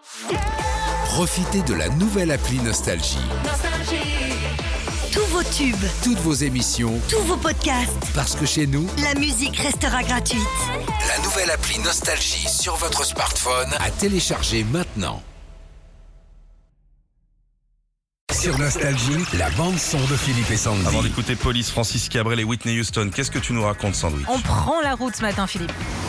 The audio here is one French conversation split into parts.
Profitez de la nouvelle appli Nostalgie. Tous vos tubes, Toutes vos émissions, tous vos podcasts, parce que chez nous, la musique restera gratuite. la nouvelle appli Nostalgie sur votre smartphone à télécharger maintenant. Sur Nostalgie, la bande-son de Philippe et Sandy. Avant d'écouter Police, Francis Cabrel et Whitney Houston, qu'est-ce que tu nous racontes, Sandwich? On prend la route ce matin, Philippe.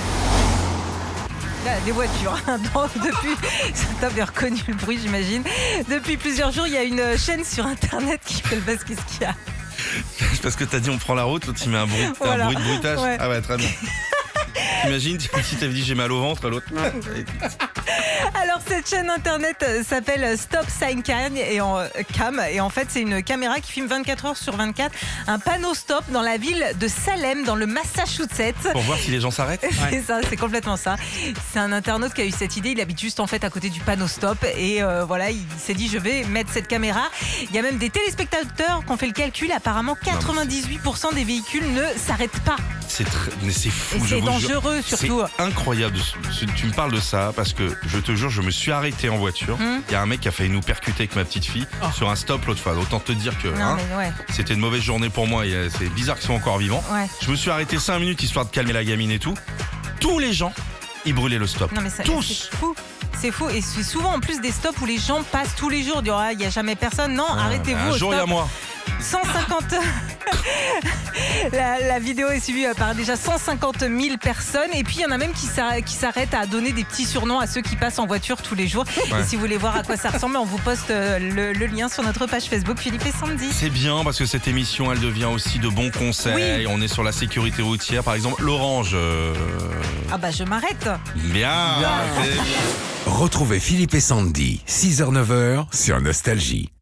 Là, des voitures. Donc, depuis, t'as bien reconnu le bruit, j'imagine. Depuis plusieurs jours, il y a une chaîne sur Internet qui fait le buzz. Qu'est-ce qu'il y a? Parce que t'as dit on prend la route, l'autre il met un bruit, Voilà. un bruit de bruitage. Ouais. Ah ouais, très bien. Imagine si t'avais dit j'ai mal au ventre, l'autre. Alors, cette chaîne Internet s'appelle Stop Sign Cam et en fait, c'est une caméra qui filme 24 heures sur 24 un panneau stop dans la ville de Salem, dans le Massachusetts. Pour voir si les gens s'arrêtent. C'est ça, c'est complètement ça. C'est un internaute qui a eu cette idée. Il habite juste en fait à côté du panneau stop et voilà, il s'est dit je vais mettre cette caméra. Il y a même des téléspectateurs qui ont fait le calcul. Apparemment, 98% des véhicules ne s'arrêtent pas. Mais c'est fou. Et je c'est vous jure. dangereux surtout. C'est incroyable. Tu me parles de ça parce que je te jure, je me suis arrêté en voiture. Il y a un mec qui a failli nous percuter avec ma petite fille sur un stop l'autre fois. Autant te dire que Non, mais ouais. c'était une mauvaise journée pour moi et c'est bizarre qu'ils soient encore vivants. Ouais. Je me suis arrêté 5 minutes histoire de calmer la gamine et tout. Tous les gens, ils brûlaient le stop. Non, mais ça, Tous. c'est fou. C'est fou. Et c'est souvent en plus des stops où les gens passent tous les jours. Ils disent, ah, il n'y a jamais personne. Non, arrêtez-vous. Un au jour, il y a stop. moi. 150. la vidéo est suivie par déjà 150 000 personnes. Et puis, il y en a même qui s'arrêtent à donner des petits surnoms à ceux qui passent en voiture tous les jours. Ouais. Et si vous voulez voir à quoi ça ressemble, on vous poste le lien sur notre page Facebook Philippe et Sandy. C'est bien parce que cette émission, elle devient aussi de bons conseils. Oui. On est sur la sécurité routière. Par exemple, l'orange. Ah bah, je m'arrête. Bien. Retrouvez Philippe et Sandy, 6h-9h sur Nostalgie.